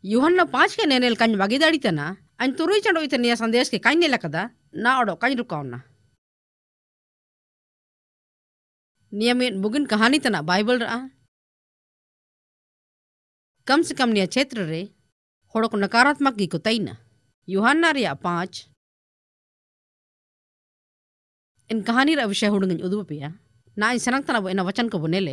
यूहन्ना 5 के नेनेल काñ bagi दाड़ी तना अñ तुरुई चंडो इतनिया संदेश के काñ नेला कदा ना ओडो काñ रुकावना नियमित बुगिन कहानी तना बाइबल रा कम से कम निया क्षेत्र रे होड़ो को नकारात्मक गी को तईना यूहन्ना रिया 5 इन कहानी रा विषय हुडंग उदुब पिया ना इन सनंग तना इन वचन को बनेले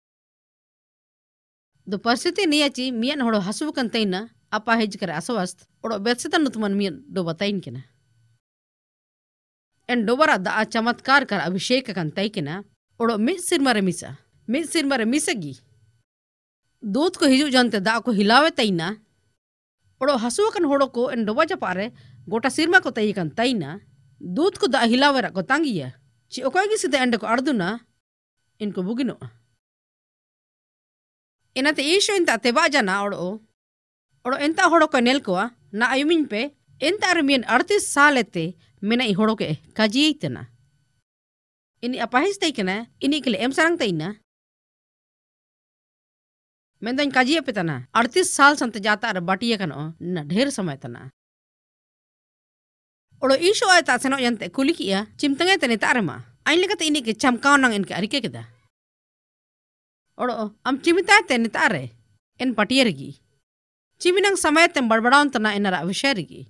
दो परिस्थिति नियाची मियन होड़ो हसु कन तईना apa hej kare aswast odo betsetan nutuman mi do batain kina en dobara da chamatkar kar abhishek kan tai kina odo mit sirmare misagi दूध को हिजू जानते दा को हिलावे तईना ओडो हसु कन होड़ो को en doba japare गोटा सिरमा को तई कन तईना दूध को दा हिलावे रा को तांगिया ची ओकोगी सिदा एंड को अर्दुना इनको बुगिनो इनाते ईशो इंता तेबा जाना ओडो एंता होड़ो को नेल कोआ ना आयुमिन पे एंता रमियन 38 साल एते मेना ई होड़ो के काजी इतना इनी अपाहिस तई कना इनी के एम सरंग तईना मेंदन काजी पे तना 38 साल संत जाता र बाटिया कनो ना ढेर समय तना ओडो ईशो आयता सेनो यंते कुलिकिया चिमतंगे तने तारमा आइन लेकते इनी के चमकाव नंग इनके अरिके केदा ओडो अम चिमिता तने तारे इन पटिया रगी चिमिनंग समय तेम बड़बड़ाउन तना इनरा विषय रगी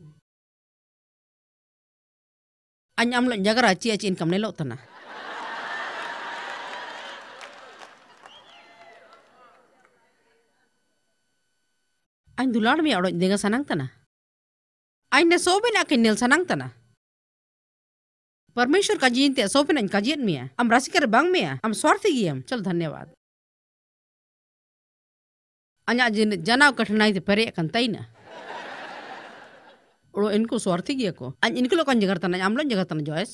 अñ amlo jagara ची ची इनकम नेलो तना अñ दुलाड़ में ओडो देगा सनंग तना अñ ने सोबिन आके नेल सनंग तना परमेश्वर का जीनते सोबिन अñ का जीन मिया हम रसिकर बंग मिया हम स्वार्थी गियम चल धन्यवाद अञा जिन जनाव कठिनाई ते परे कन तईना ओडो इनको स्वार्थी गिया को अñ इनको लोकन जगर तना आमलो जगर तना जॉयस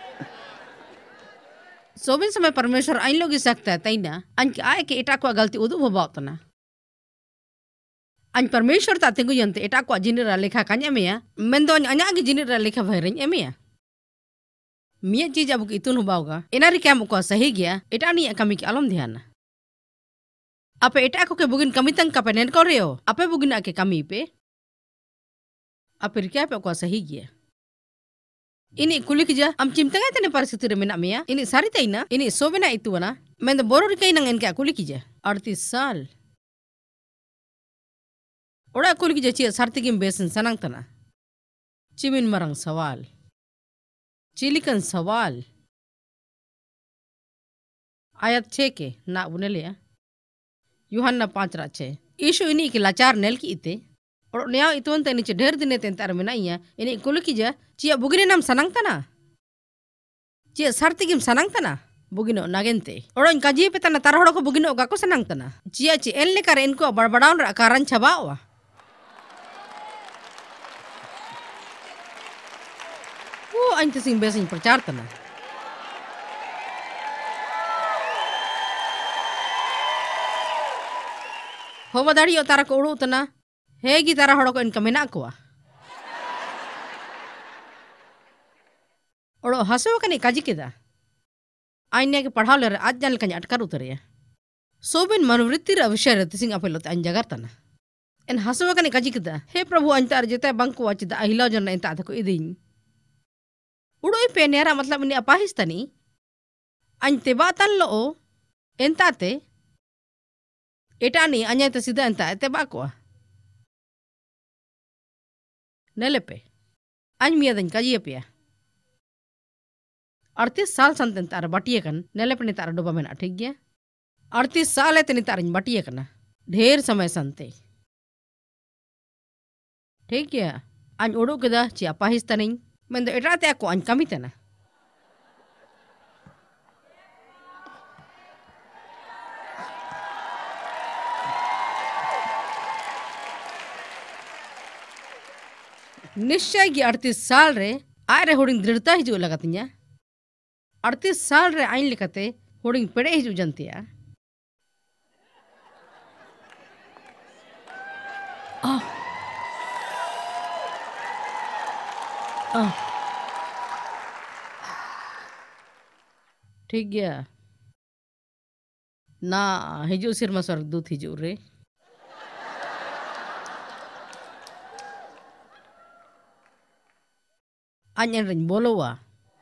सोबिन समय परमेश्वर अñ लोगी सकता है तईना अñ के आए के एटा को गलती उदु भबाव तना अñ परमेश्वर ता तेगु यंते एटा को जिनेरा लेखा काñ एमिया मेंदो अñ अञा गी जिनेरा लेखा भैरñ एमिया मिया चीज अब इतुन हुबावगा एनारी कैम को सही गया एटा नी कमी के आलम ध्यान आपे एटा को के बुगिन कमी तंग कापे नेन कोरियो आपे बुगिन आके कमी पे आपे रिका पे को सही गया इनी कुलिक जा am चिमतंगे तने परिस्थिति रे मेना मिया इनी सारी तईना इनी सोबेना इतुवना मेंद बोरो रिकई नंग इनके कुलिक जा 38 साल ओड़ा कुलिक जा ची सारतिगिम बेसन सनंग तना चिमिन मरंग सवाल चिलिकन सवाल आयत 6 के ना बुनेलिया यूहन्ना 5:6 ईशु इनी के लाचार नेल की इते और न्याव इतवन ते नीचे ढेर दिने तेन तार मेनाइया इनी कुलकी जा चिया बुगिने नाम सनंग तना चिया सारतिगिम सनंग तना बुगिनो नागेंते और इनका जी पे तना तार होड़ो को बुगिनो गा को सनंग तना चिया ची एल लेकर इनको बड़बड़ाउन रा कारण छबावा वो अंत सिंह बेसिंग प्रचार तना होवा दाड़ी तारा को उड़ू तना हेगी तारा होड़ो को इनका मेना कोआ ओड़ो हसो कने काजी केदा आइने के पढ़ाव ले आज जान कने अटकर उतरिया सोबिन मनोवृत्ति रा विषय रति सिंह अपेलो अन जगर तना इन हसो कने काजी केदा हे प्रभु अंतार जेते बंको वाचिदा अहिला जन इंता को इदिन उड़ोई पे नेरा मतलब इने अपाहिस्तनी अंते बातन लो एंताते एटानी अन्यते सीधा अंता ते बाकोआ नेलेपे अñ मियादन काजी पिया 38 साल संतन तार बाटिया कन नेलेपे ने तार डोबा मेना ठीक गया 38 साल एते ने तारन बाटिया कना ढेर समय संते ठीक गया अñ ओडो केदा ची अपाहिस्तनी मेंदो एटाते को अñ कमी तना निश्चय की 38 साल रे आरे होडिंग दृढ़ता हिजू लगतिया 38 साल रे आइन लिखते होडिंग पेड़े हिजू जनतिया ठीक गया ना हिजू सिरमा स्वर्गदूत हिजू रे Anyan ring bolowa.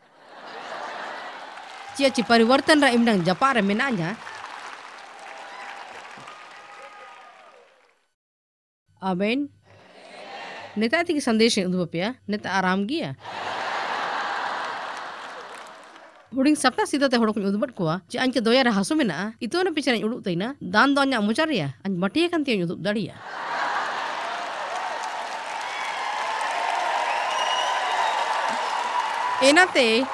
Cia ci pariwartan ra imdang japare menanya. Amen. Neta ti संदेश उदुपया neta आराम गिया. Huding sapta sida te hodok udubat kuwa ci anke doya ra hasu mena itu na pichara uduk taina dan donya mucaria an matiya kan ti uduk daria. Enate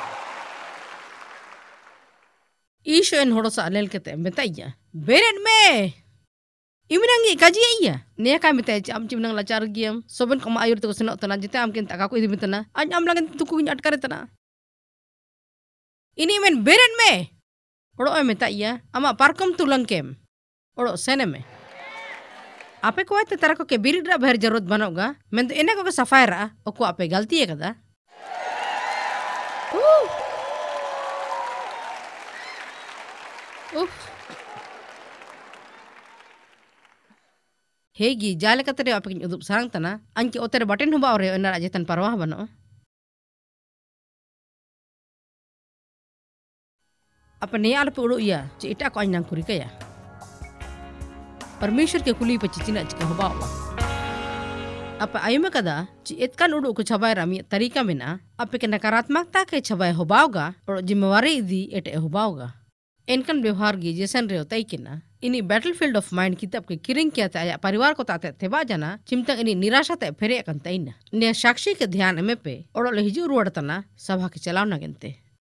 Isho en hodosa alel kete metaya. Beren me. Iminangi kaji iya. Nia kami teh am cimnang lacar giam. Soben kama ayur tu senok tana jite am kin takaku idi mitana. Am langin tuku nyat kare tana. Ini men beren me. Odo metaya ama parkom tulang kem. Odo sene me. Ape ko te tarako ke biridra bahar jarut banoga. Men to ene ko ke safaira oku ape galti ya kada. Hegi jale katere apakin udup sarang tana anki otere baten huba ore enar ajetan parwah bano. Apa ne alpe udu iya ci ita ko anyang kurika ya. Permeshwar ke kuli pe cicina cika huba wa. Apa ayuma kada ci etkan udu ko chabai rami tarika mena apa ke nakaratmakta ke chabai hubaoga और जिम्मेवारी दी एटे हुबाओगा इनकन व्यवहार की जैसन रे होता ही ना इनी battlefield of mind किताब के किरिंग किया था परिवार को ताते थे बाजना चिमता इनी निराशा ते फेरे अकंता इना ने साक्षी के ध्यान में पे और ले हिजू रुड़तना सभा के चलाव ना गनते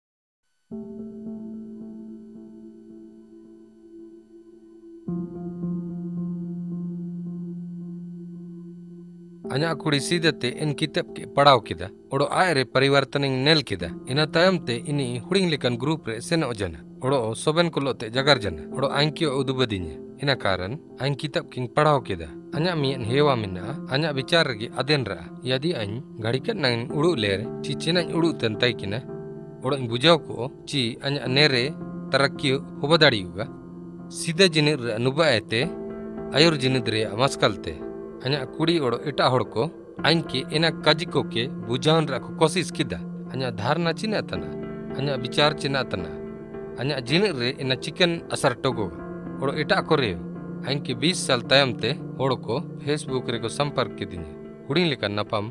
Anya kuri sidate in kitab ke padaw kida odo aere pariwartaning nel kida ina tayamte ini huding lekan group re sena ojana odo soben kulote jagar jana odo ankio udubadinya ina karan ain kitab king padaw kida anya mien hewa minna anya bicar gi adenra yadi ain gadikat nang udu ler ci cinan udu tentai kina odo in bujaw ko ci anya nere tarakki hobadari uga sida jinir anuba ete ayur jinidre amaskalte anya kuri odo eta horko ainke ena kajiko ke bujahan ra ko kosis kida anya dharna china tana anya bichar china tana anya jinir re ena chicken asar togo odo eta kore ainke 20 साल तयमते horko Facebook re ko sampark kidinya huding lekan napam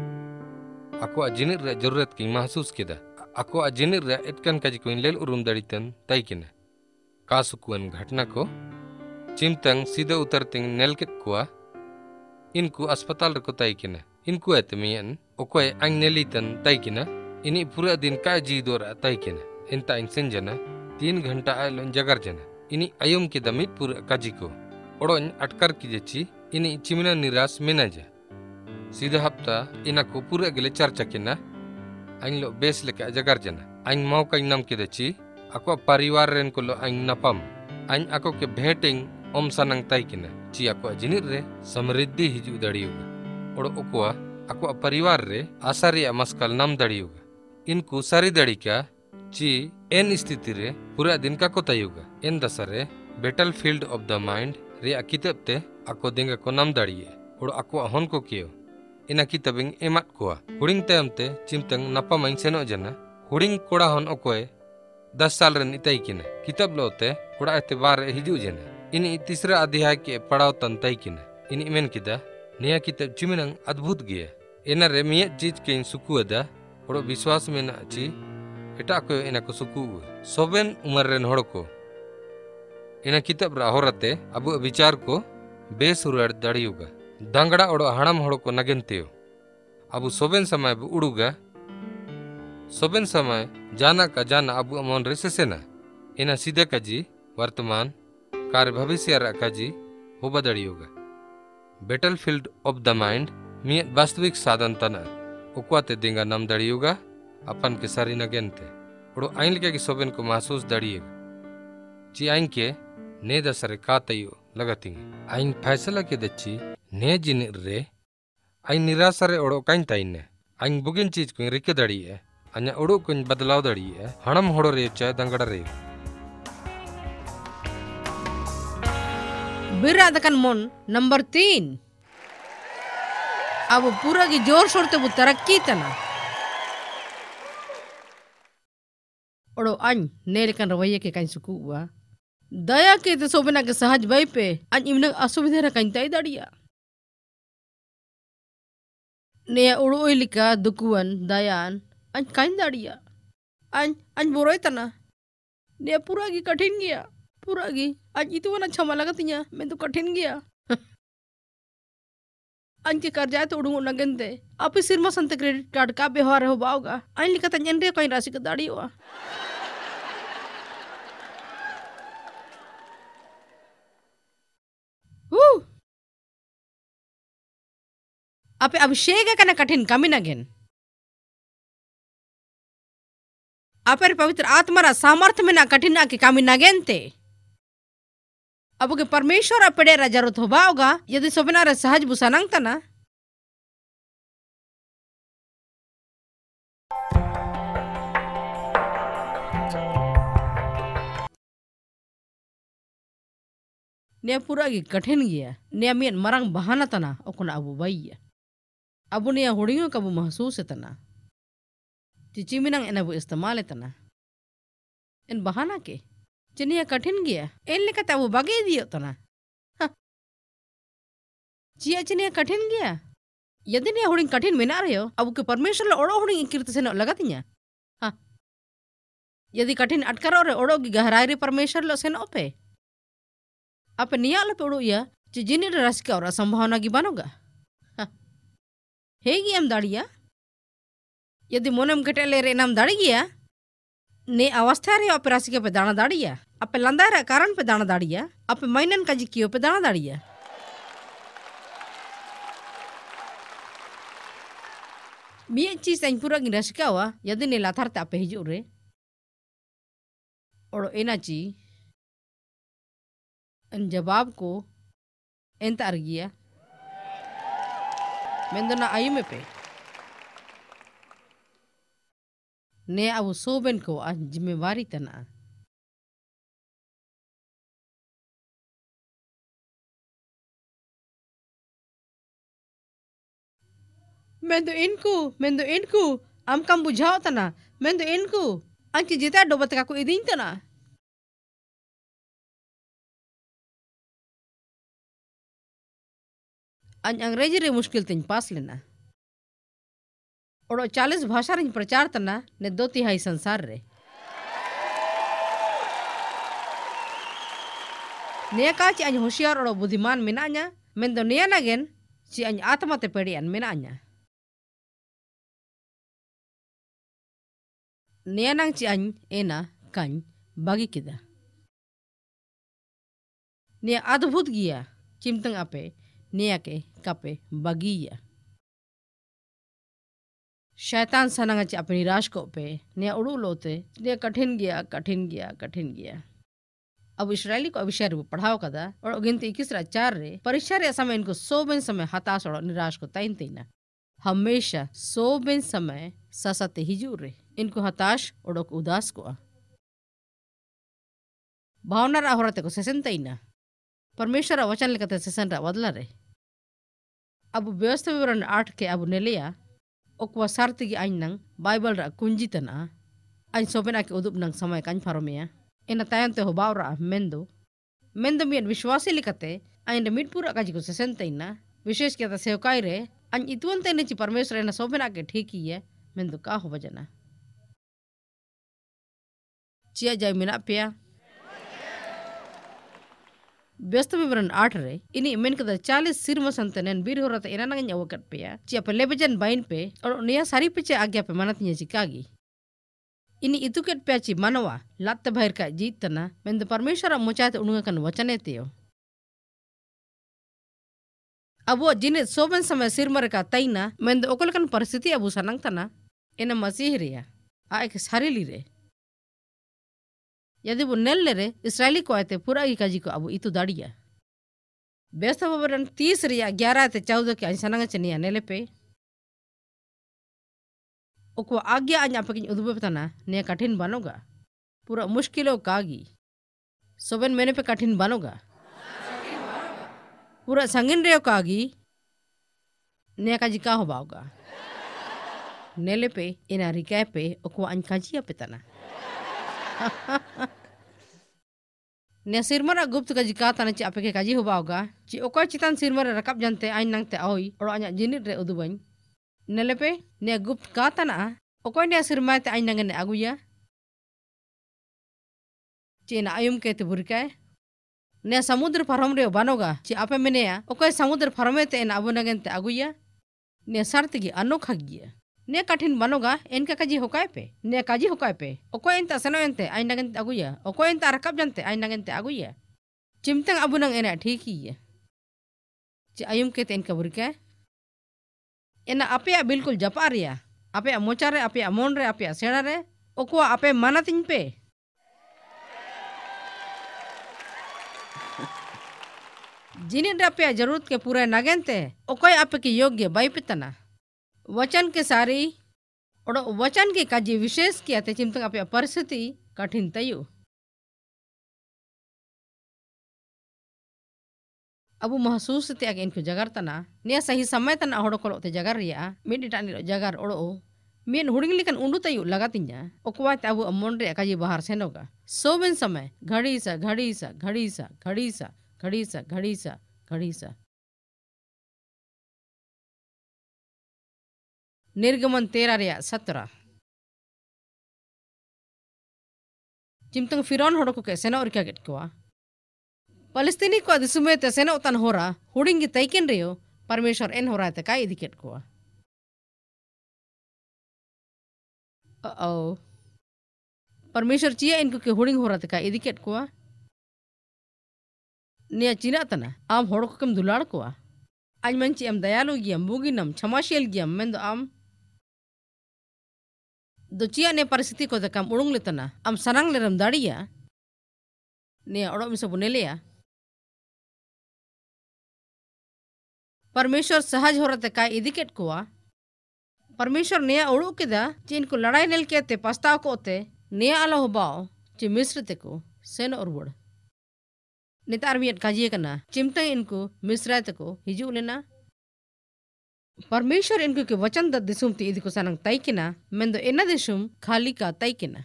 ako jinir re jarurat ki mahsus kida ako jinir re etkan kajiko lel urum daritan taikina kasukuan घटना को चिमतंग सीधे उतरतिंग नेलकेट कुआ इनको अस्पताल रखो ताइकिना इनको एतमियन ओकोय अंग नेलितन ताइकिना इनी पूरा दिन का जी दोरा ताइकिना इंता इंग संजना 3 घंटा आयलोन जगर जना इनी अयम के दमित पूरा काजिको ओडोन अटकर की जची इनी चिमिना निराश मेनाजा सीधा हफ्ता इना को पूरा गले चर्चा किना अंग लो बेस लेके जगर जना अंग मौका नाम के दची ako परिवार रेन को लो अंग नपम अंग ako के भेटिंग om sanang taikina ci ako jinir re samriddhi hiju dariuga odo okwa ako parivar re asari amaskal nam dariuga inku sari darika ci en sthiti re pura din ka ko tayuga en dasare battlefield of the mind re akitapte ako denga ko nam dariye odo ako hon ko kio ina kitabing emat ko huding tamte chimtang napamain seno jana huding koda hon okoy 10 साल ren itaikina kitab lote koda ete bar hiju jana ini तीसरा अध्याय के पढ़ाव तंतई किना ini men kita निया किताब चिमिनंग अद्भुत गया एना रे मिया चीज के सुकुदा ओरो विश्वास में ना ची एटा को एना को सुकु सोबेन उमर रेन होड़ को एना किताब रा होरते अबु विचार को बेसुरड़ दड़ियुगा दंगड़ा ओरो हणम होड़ को नगेंतेयो अबु सोबेन समय बु उड़ुगा सोबेन समय जाना का जाना अबु अमन रेसेसेना एना सीधे का जी वर्तमान कार्य भविष्य रकाजी हो बदड़ियोगा बैटलफील्ड ऑफ द माइंड मियत वास्तविक साधन तना उक्वाते देंगा नाम दड़ियोगा अपन के सारी नगेंते ओडो आइन लिखे की सोबेन को महसूस दड़िएगा जी आइन के ने दसरे का तयो लगतिंग आइन फैसला के दच्ची ने जिन रे आइन निराशरे ओडो काइन ताइने आइन बुगिन चीज को रिके दड़िए अन्य ओडो को बदलाव दड़िए हणम होड़ो रे चाय दंगड़ा रे Beradakan mon nomor 3 अब पूरा की जोर शोर ते वो तरक्की तना ओड़ो अन ने लेकन रवैया के काई सुकुआ दया के ते सोबेना के सहज बाई पे अन इमन असुविधा रे काई ताई दाड़िया ने उड़ो इलिका दुकुअन दयान अन काई दाड़िया अन बोरोय तना ने पूरा की कठिन गया पूरा की आज itu wana chama lagatinya men तो कठिन गया अंके कर जाए तो उड़ूंग नगनते आप सिरमा संत क्रेडिट कार्ड का व्यवहार हो बाओगा आइन लिखा तंजन कोई राशि का दाड़ी हुआ आपे अभिषेक कना कठिन कमी नगेन आपे पवित्र आत्मा रा सामर्थ्य में ना कठिन ना के कमी नगेनते अब के परमेश्वर अपड़े रा जरूरत हो बाओगा यदि सोबना रे सहज बुसानंग तना ने पूरा की कठिन गया ने मियन मरंग बहाना तना ओकना अबु बाइया अबु ने हुड़ियों कबु महसूस तना चिचिमिनंग एना बु इस्तेमाल तना इन बहाना के चिनिया कठिन गया इन लेकते अबु बगे दियो तना चिया चिनिया कठिन गया यदि ने हुड़िंग कठिन मेना रहे हो अबु के परमेश्वर ओड़ो हुड़िंग कीर्ति से लगतिया यदि कठिन अटकरो रे ओड़ो की गहराई रे परमेश्वर लो से पे आपे नियाल पे उड़ो या जिनी रस का और संभावना की बनोगा हेगी एम दाड़िया यदि मोनम कटेले रे नाम दाड़ी गया ने अवस्था रे आपे राशि के पे दाना दाड़िया आपे लंदा रे कारण पे दाना दाड़िया आपे महीनन का जी कियो पे दाना दाड़िया मिया चीज अन पूरा की रस का हुआ यदि ने लाथार ते आपे हिजू रे और एना ची अन जवाब को एंतार गया मेंदना आयु में पे ने अब सोबेन को आज जिम्मेवारी तना मैं तो इनको आम कम बुझाओ तना मैं तो इनको अंकी जिता डोबत का को इदिन तना अन अंग्रेजी रे मुश्किल तिन पास लेना और 40 भाषा रे प्रचार तना ने 2/3 संसार रे ने का ची अन होशियार और बुद्धिमान मेना냐 मेन दो ने नागेन ची अन आत्मा ते पेड़ियान मेना냐 ने नंग ची अन एना कन बागी किदा ने अद्भुत गिया चिमतंग आपे ने के कपे बगिया शैतान सनंग ची अपनी निराश को पे ने उड़ू लोते ने कठिन गया अब इस्राएली को अभिषेक रे पढ़ाओ कदा और गिनती 21:4 रे परीक्षा रे समय इनको सोबेन समय हताश और निराश को ताइन तेना हमेशा सोबेन समय ससते हिजू रे इनको हताश और उदास को भावना रा होरते को सेसन तेना परमेश्वर वचन लेकते सेसन रा बदला रे अब व्यवस्था विवरण 8 के अब नेलिया ओकवा सार्ति की आइन नंग बाइबल रा कुंजी तना आइन सोबेना के उदुप नंग समय कान फारोमिया इन तायन ते होबाव रा मेंदो मियन विश्वासी लिकते आइन मिट पूरा काजी को सेसन तेना विशेष के सेवकाई रे अन इतवन तेने ची परमेश्वर इन सोबेना के ठीक ही है मेंदो का हो बजना चिया जाय मिना पिया व्यस्त विवरण 8 रे इनी मेन कदा 40 सिरमा संतनेन बीर होरत एना नंग अवकट पेया ची पे लेबजन बाइन पे और निया सारी पिचे आज्ञा पे मनत नी चिकागी इनी इतुकेट पे ची मनवा लत्त भैर का जीतना मेंद परमेश्वर मुचाते उणुगा कन वचने तेयो अब वो जिने सोबन समय सिरमर का तैना मेंद ओकलकन परिस्थिति अबु सनंग तना एना मसीह रिया आ एक सारीली रे यदि वो नेल रे इसराइली को आते पूरा ही काजी को अब इतु दाड़िया व्यस्त विवरण 30 रिया 11 ते 14 के अंसनंग चनिया नेले पे ओको आज्ञा अन्या पकिन उद्भवतना ने कठिन बनोगा पूरा मुश्किलों कागी सोबन मैंने पे कठिन बनोगा पूरा संगिन रेव कागी ने काजी का हो बाओगा नेले पे इना रिकाय पे ओको अन काजी पे तना Ne sirmara gupt kaji kata na ci apeke kaji hubauga. Ci okoy citan sirmara rakap jante ain nang te aoi. Oro anya jinit re udubain. Nelepe ne gupt kata na okoy ne sirmara te ain nangen aguya. Ci na ayum ke te burkai. Ne samudra parom re banoga. Ci ape menea okoy samudra parome te en abu nangen te aguya. Ne sartigi anok hagiya. Ne katin banoga enka kaji hokai pe. Ne kaji hokai pe. Okoy enta seno ente ain nangen te aguya. Okoy enta rakap jante ain nangen te aguya. Cimtang abu nang ena ठीक ही है ची ayum के तेन कब्र के एना आपे बिल्कुल जपा रिया आपे मोचा रे आपे मोन रे आपे सेड़ा रे ओको आपे माना तिन पे जिने आपे जरूरत के पूरे नगेंते ओकोय आपे के योग्य बाई पितना वचन के सारी और वचन के काजी विशेष किया ते चिमतंग आपे परिस्थिति कठिन तयु अबु महसूस ते अगे इनको जगार तना ने सही समय तना होड़ो कोलो ते जगार रिया मिड टानी जगार ओड़ो मेन हुडिंग लिकन उंडू तयु लगातिnya ओकवा ते अबु अमोन रे काजी बाहर सेनोगा सोबेन समय घड़ी सा घड़ी सा घड़ी सा घड़ी सा घड़ी सा घड़ी सा घड़ी सा निर्गमन 13 रिया 17 चिमतंग फिरौन होड़ो को के सेनो और क्या गेट कोआ Palestini ko disume te seno tan hora hudingi taiken reo परमेश्वर एन हो रहा था काय इदिकेट को ओ परमेश्वर चिया इनको के हुडिंग हो रहा था काय इदिकेट को ने चिना तना आम होड़ को कम दुलाड़ को आज मंची एम दयालु गियम बुगिनम क्षमाशील गियम मेंदो आम दो चिया ने परिस्थिति को कम उड़ुंग लेतना आम सनांग लेरम दाड़िया ने ओड़ो मिसे बुनेलिया परमेश्वर सहज हो रहा था काय इदिकेट को परमेश्वर ने ओड़ू केदा ची इनको लड़ाई नेल के ते पस्ताव को ते ने आलो होबाओ ची मिस्र ते को सेन और वड़ नेतार मियत काजिए कना चिमते इनको मिस्र ते को हिजू लेना परमेश्वर इनको के वचन द दिसुम ते इदिको सनंग तई किना मेंदो एना दिसुम खाली का तई किना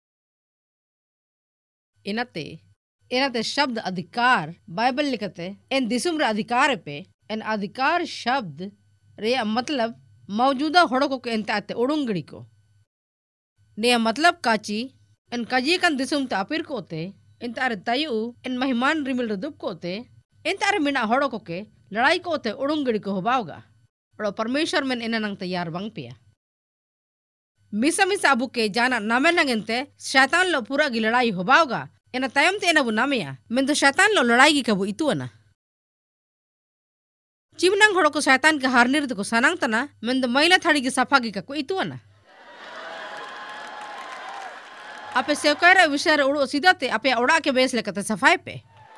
एनाते शब्द अधिकार बाइबल लिखते इन दिसुम रे अधिकार पे एन अधिकार शब्द रे मतलब मौजूदा होड़को के एंताते उड़ुंगड़ी को ने मतलब काची एन काजी कन दिसुम तापिर को ते एंतारे तयु एन महिमान रिमिल रदुप को ते एंतारे मिना होड़को के लड़ाई को ते उड़ुंगड़ी को होबाओगा और परमेश्वर में एना नंग तैयार बंग पिया मिसा मिसा अबू के जाना नामे नंगेंते शैतान लो पूरा की लड़ाई होबाओगा एना तयम ते एना बु नामिया मैं तो शैतान लो लड़ाई की कबू इतुअना चिमनांग होड़ो को शैतान के हारनिर को सनांग तना मैं तो महिला थाड़ी की सफा की को इतुअना आपे सेवकारे विषय उड़ो सीधा ते आपे उड़ा के बेस लेकते सफाई पे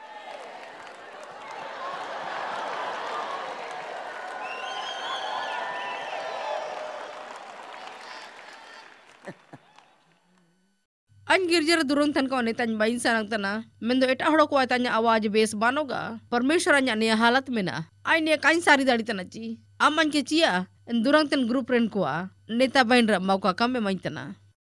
अन गिरजर दुरंग थन को नेतान बाइन सनांग तना मैं तो एटा होड़ो को आतान्या आवाज बेस बानोगा परमेश्वर अन्या ने हालत में ना आई ने काइन सारी दाड़ी तना ची अमन के चिया इन दुरंग तन ग्रुप रेन को नेता बाइन र मौका कम में माइन तना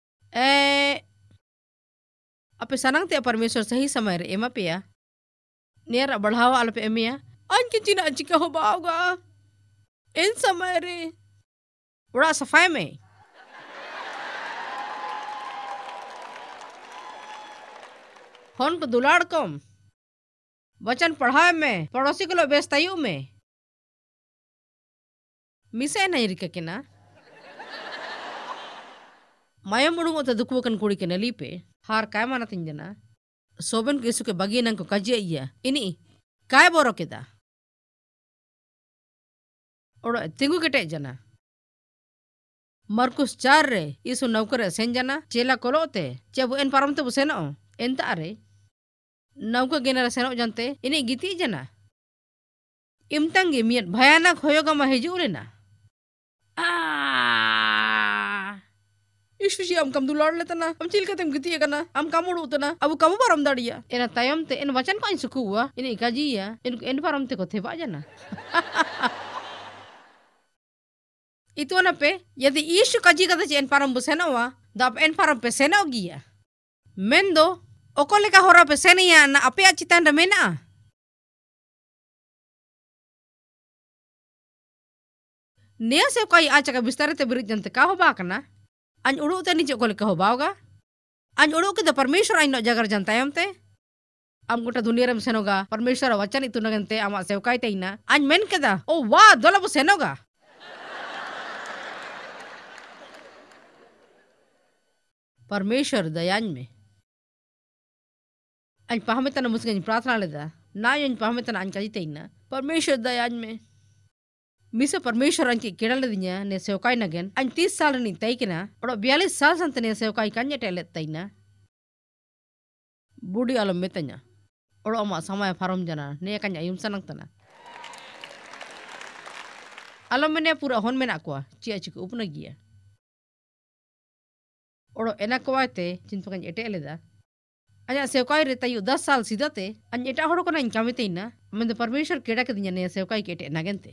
अपे सनांग ते परमेश्वर सही समय रे एमा पेया नेरा बढ़ावा आल पे एमिया अन के चिना चिका हो बाओगा इन समय रे बड़ा सफाई में फोन को दुलाड़ कम वचन पढ़ाए में पड़ोसी को लो बेस्तायु में मिसे नहीं रिका के ना माया मुड़ुंगो तो दुखवो कन कुड़ी के नली पे हार काय माना तीन जना सोबन के इसु के बगी नंग को कजिया इया इनी काय बोरो केदा ओड़ो तिंगु केटे जना मरकुस 4 रे इसु नौकरे सेन जना चेला कोलोते चेबु एन परम ते बुसेनो एंता अरे नौका गेनरा सेनो जानते इनी गीती जना इमतंगी मियत भयानक होयोगा मा हिजू लेना ईश्वरी हम कम दुलाड़ लेता ना हम चिल कतम गीती करना हम कम उड़ उतना अब कम परम दाड़िया एना तयम ते इन वचन को सुखु हुआ इनी काजिया इनको इन परम ते को थे बा जना इतोना पे यदि ईशु काजी कदा चे इन परम बुसेनो वा दाप इन परम पे सेनो गिया Mendo, oko leka hora pe senia na apea citan mena. Nia se kai acha ka bistare te birit jante ka hoba kana. An udu te ni oko leka hobaoga. An udu ke da परमेश्वर aino jagar jantayam te. Am gota dunia rem senoga परमेश्वर वचन itu nagante ama sevkai te ina. An men keda. Oh wah dola bu senoga. परमेश्वर दयान में अन पहमेतन मुस्कन प्रार्थना लेदा ना यन पहमेतन अन कजी तेना परमेश्वर दयान में मिसे परमेश्वर अन की केडल दिन्या ने सेवकाई नगन अन 30 साल नि तैकिना और 42 साल संत ने सेवकाई कन्या टेले तैना बूढ़ी आलम मेतन्या और अमा समय फारम जना ने कन्या युम सनंग तना आलम में पूरा होन में नाकुआ चिया चिक उपना गिया और एना कोवाते चिंतपकन एटे लेदा अजा सेवकाई रे तयु 10 साल सीधाते अन एटा होड़ कोना इंकामिते इना मन दे परमेश्वर केडा के दिन्या ने सेवकाई केटे नागेंते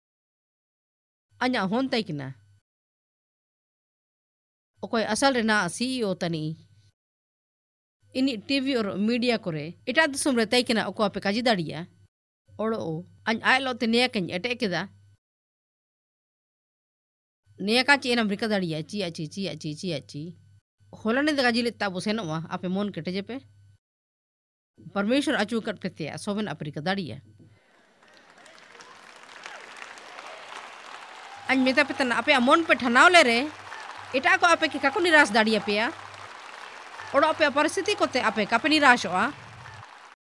अजा होन तैकिना ओकोय असल रे ना सीईओ तनी इनी टीवी और मीडिया करे एटा दिसम रे तैकिना ओको आपे काजी दाड़िया ओड़ो अन आयलोते ने कन एटे केदा ने का ची एना ब्रिका दाड़िया ची होलाने दगा जिले ताबो सेनोवा आपे मोन केटे जेपे परमेश्वर अचू कट पेते सोबन अफ्रीका दाड़िया अन मेता पेतन आपे मोन पे ठनाव ले रे एटा को आपे के काको निराश दाड़िया पेया और आपे परिस्थिति कोते आपे कापे निराश होआ